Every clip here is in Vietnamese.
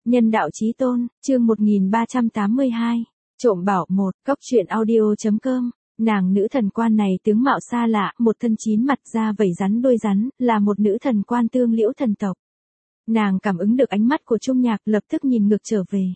Nhân đạo chí tôn, chương 1382, trộm bảo 1, cóc truyện audio.com. Nàng nữ thần quan này tướng mạo xa lạ, một thân chín mặt da vảy rắn đuôi rắn, là một nữ thần quan Tương Liễu thần tộc. Nàng cảm ứng được ánh mắt của Trung Nhạc, lập tức nhìn ngược trở về.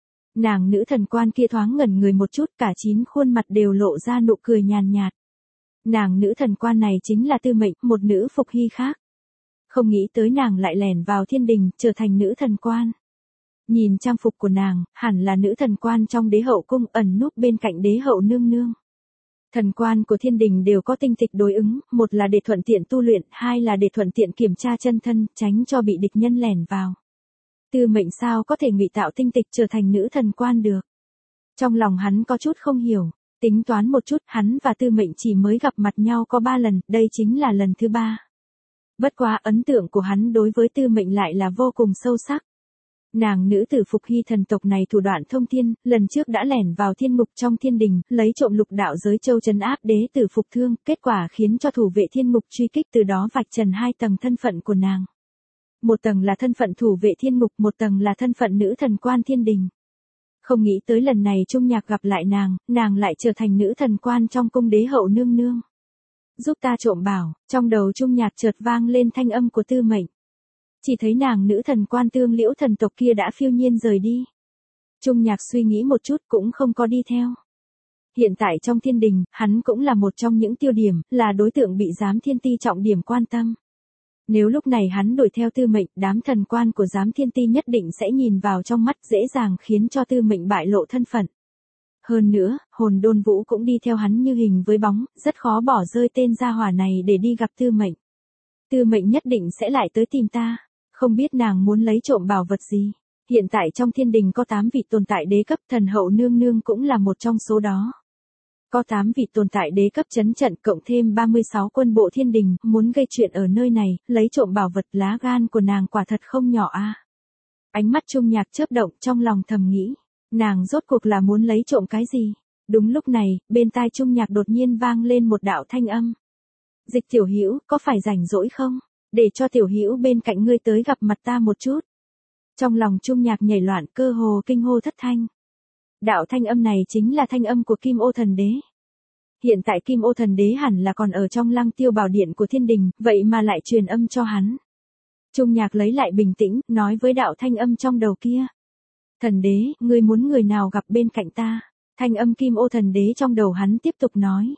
Nàng nữ thần quan kia thoáng ngẩn người một chút, cả 9 khuôn mặt đều lộ ra nụ cười nhàn nhạt. Nàng nữ thần quan này chính là Tư Mệnh, một nữ phục hy khác. Không nghĩ tới nàng lại lẻn vào thiên đình, trở thành nữ thần quan. Nhìn trang phục của nàng, hẳn là nữ thần quan trong đế hậu cung, ẩn núp bên cạnh đế hậu nương nương. Thần quan của thiên đình đều có tinh tịch đối ứng, một là để thuận tiện tu luyện, hai là để thuận tiện kiểm tra chân thân, tránh cho bị địch nhân lẻn vào. Tư Mệnh sao có thể ngụy tạo tinh tịch trở thành nữ thần quan được? Trong lòng hắn có chút không hiểu, tính toán một chút, hắn và Tư Mệnh chỉ mới gặp mặt nhau có 3 lần, đây chính là lần thứ 3. Bất quá ấn tượng của hắn đối với Tư Mệnh lại là vô cùng sâu sắc. Nàng nữ tử phục hy thần tộc này thủ đoạn thông thiên, lần trước đã lẻn vào thiên ngục trong thiên đình, lấy trộm lục đạo giới châu trấn áp đế tử Phục Thương, kết quả khiến cho thủ vệ thiên ngục truy kích, từ đó vạch trần 2 tầng thân phận của nàng. Một tầng là thân phận thủ vệ thiên ngục, một tầng là thân phận nữ thần quan thiên đình. Không nghĩ tới lần này Trung Nhạc gặp lại nàng lại trở thành nữ thần quan trong cung đế hậu nương nương. Giúp ta trộm bảo, trong đầu Trung Nhạc chợt vang lên thanh âm của Tư Mệnh. Chỉ thấy nàng nữ thần quan Tương Liễu thần tộc kia đã phiêu nhiên rời đi. Trung Nhạc suy nghĩ một chút cũng không có đi theo. Hiện tại trong thiên đình, hắn cũng là một trong những tiêu điểm, là đối tượng bị giám thiên ti trọng điểm quan tâm. Nếu lúc này hắn đuổi theo Tư Mệnh, đám thần quan của giám thiên ti nhất định sẽ nhìn vào trong mắt, dễ dàng khiến cho Tư Mệnh bại lộ thân phận. Hơn nữa, Hồn Đôn Vũ cũng đi theo hắn như hình với bóng, rất khó bỏ rơi tên gia hỏa này để đi gặp Tư Mệnh. Tư Mệnh nhất định sẽ lại tới tìm ta, không biết nàng muốn lấy trộm bảo vật gì. Hiện tại trong thiên đình có 8 vị tồn tại đế cấp, thần hậu nương nương cũng là một trong số đó. Có 8 vị tồn tại đế cấp trấn trận, cộng thêm 36 quân bộ thiên đình, muốn gây chuyện ở nơi này, lấy trộm bảo vật, lá gan của nàng quả thật không nhỏ a. Ánh mắt Trung Nhạc chớp động, trong lòng thầm nghĩ, nàng rốt cuộc là muốn lấy trộm cái gì? Đúng lúc này, bên tai Trung Nhạc đột nhiên vang lên một đạo thanh âm. Dịch Tiểu Hữu, có phải rảnh rỗi không? Để cho Tiểu Hữu bên cạnh ngươi tới gặp mặt ta một chút. Trong lòng Trung Nhạc nhảy loạn, cơ hồ kinh hô thất thanh. Đạo thanh âm này chính là thanh âm của Kim Ô Thần Đế. Hiện tại Kim Ô Thần Đế hẳn là còn ở trong Lăng Tiêu Bảo Điện của thiên đình, vậy mà lại truyền âm cho hắn. Trung Nhạc lấy lại bình tĩnh, nói với đạo thanh âm trong đầu kia. Thần Đế, ngươi muốn người nào gặp bên cạnh ta? Thanh âm Kim Ô Thần Đế trong đầu hắn tiếp tục nói.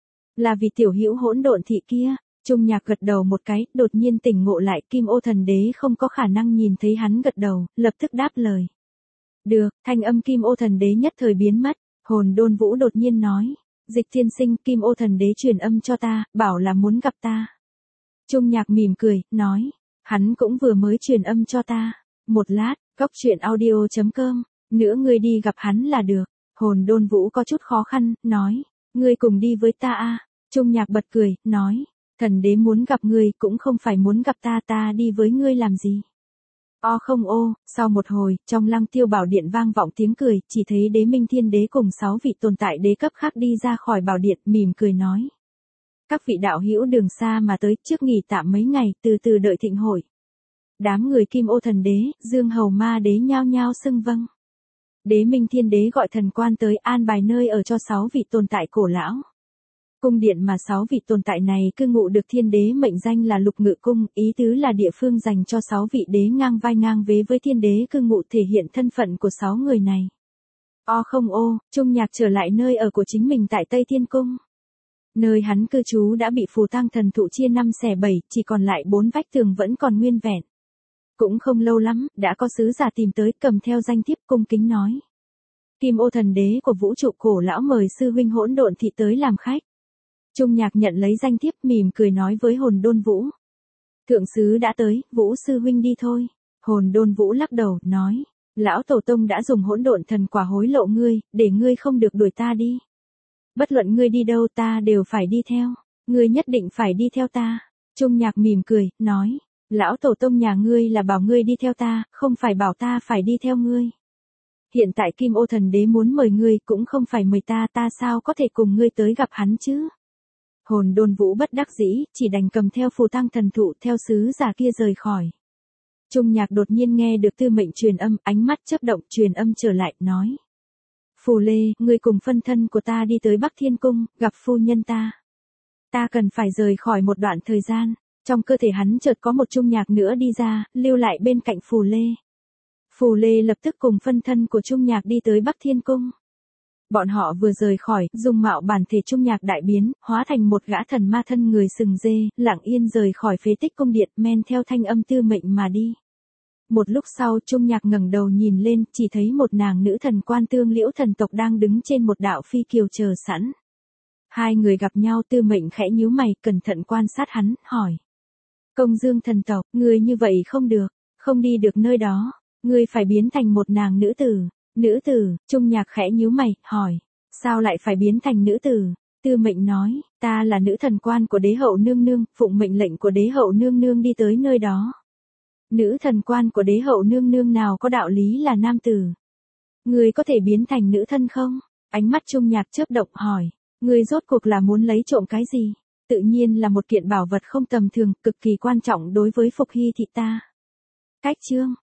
Là vì Tiểu Hữu hỗn độn thị kia. Trung Nhạc gật đầu một cái, đột nhiên tỉnh ngộ lại, Kim Ô Thần Đế không có khả năng nhìn thấy hắn gật đầu, lập tức đáp lời. Được, thanh âm Kim Ô Thần Đế nhất thời biến mất. Hồn Đôn Vũ đột nhiên nói. Dịch tiên sinh, Kim Ô Thần Đế truyền âm cho ta, bảo là muốn gặp ta. Trung Nhạc mỉm cười, nói. Hắn cũng vừa mới truyền âm cho ta. Một lát, cóc truyện audio.com. Nữa ngươi đi gặp hắn là được. Hồn Đôn Vũ có chút khó khăn, nói. Ngươi cùng đi với ta a. Trung Nhạc bật cười, nói. Thần Đế muốn gặp ngươi, cũng không phải muốn gặp ta, ta đi với ngươi làm gì. Không ô, sau một hồi, trong Lăng Tiêu Bảo Điện vang vọng tiếng cười, chỉ thấy Đế Minh Thiên Đế cùng 6 vị tồn tại đế cấp khác đi ra khỏi bảo điện, mỉm cười nói. Các vị đạo hữu đường xa mà tới, trước nghỉ tạm mấy ngày, từ từ đợi thịnh hội. Đám người Kim Ô Thần Đế, Dương Hầu Ma Đế nhao nhao xưng vâng. Đế Minh Thiên Đế gọi thần quan tới an bài nơi ở cho 6 vị tồn tại cổ lão. Cung điện mà 6 vị tồn tại này cư ngụ được thiên đế mệnh danh là Lục Ngự Cung, ý tứ là địa phương dành cho 6 vị đế ngang vai ngang vế với thiên đế cư ngụ, thể hiện thân phận của 6 người này. Không ô, Trung Nhạc trở lại nơi ở của chính mình tại Tây Thiên Cung. Nơi hắn cư trú đã bị phù tang thần thụ chia 5 xẻ 7, chỉ còn lại 4 vách tường vẫn còn nguyên vẹn. Cũng không lâu lắm, đã có sứ giả tìm tới, cầm theo danh thiếp, cung kính nói. Kim Ô Thần Đế của vũ trụ cổ lão mời sư huynh Hỗn Độn thị tới làm khách. Trung Nhạc nhận lấy danh thiếp, mỉm cười nói với Hồn Đôn Vũ. Thượng sứ đã tới, Vũ sư huynh đi thôi. Hồn Đôn Vũ lắc đầu, nói. Lão Tổ Tông đã dùng hỗn độn thần quả hối lộ ngươi, để ngươi không được đuổi ta đi. Bất luận ngươi đi đâu ta đều phải đi theo. Ngươi nhất định phải đi theo ta. Trung Nhạc mỉm cười, nói. Lão Tổ Tông nhà ngươi là bảo ngươi đi theo ta, không phải bảo ta phải đi theo ngươi. Hiện tại Kim Ô Thần Đế muốn mời ngươi, cũng không phải mời ta, ta sao có thể cùng ngươi tới gặp hắn chứ? Hồn Đôn Vũ bất đắc dĩ, chỉ đành cầm theo phù tang thần thụ theo sứ giả kia rời khỏi. Trung Nhạc đột nhiên nghe được Tư Mệnh truyền âm, ánh mắt chớp động, truyền âm trở lại, nói. Phù Lê, ngươi cùng phân thân của ta đi tới Bắc Thiên Cung, gặp phu nhân ta. Ta cần phải rời khỏi một đoạn thời gian. Trong cơ thể hắn chợt có một Trung Nhạc nữa đi ra, lưu lại bên cạnh Phù Lê. Phù Lê lập tức cùng phân thân của Trung Nhạc đi tới Bắc Thiên Cung. Bọn họ vừa rời khỏi, dung mạo bản thể Trung Nhạc đại biến, hóa thành một gã thần ma thân người sừng dê, lặng yên rời khỏi phế tích cung điện, men theo thanh âm Tư Mệnh mà đi. Một lúc sau Trung Nhạc ngẩng đầu nhìn lên, chỉ thấy một nàng nữ thần quan Tương Liễu thần tộc đang đứng trên một đạo phi kiều chờ sẵn. Hai người gặp nhau, Tư Mệnh khẽ nhíu mày, cẩn thận quan sát hắn, hỏi. Công Dương thần tộc, ngươi như vậy không được, không đi được nơi đó, ngươi phải biến thành một nàng nữ tử. Nữ tử, Trung Nhạc khẽ nhíu mày, hỏi. Sao lại phải biến thành nữ tử? Tư Mệnh nói, ta là nữ thần quan của đế hậu nương nương, phụng mệnh lệnh của đế hậu nương nương đi tới nơi đó. Nữ thần quan của đế hậu nương nương nào có đạo lý là nam tử? Ngươi có thể biến thành nữ thân không? Ánh mắt Trung Nhạc chớp động, hỏi. Ngươi rốt cuộc là muốn lấy trộm cái gì? Tự nhiên là một kiện bảo vật không tầm thường, cực kỳ quan trọng đối với Phục Hy thị ta. Cách chương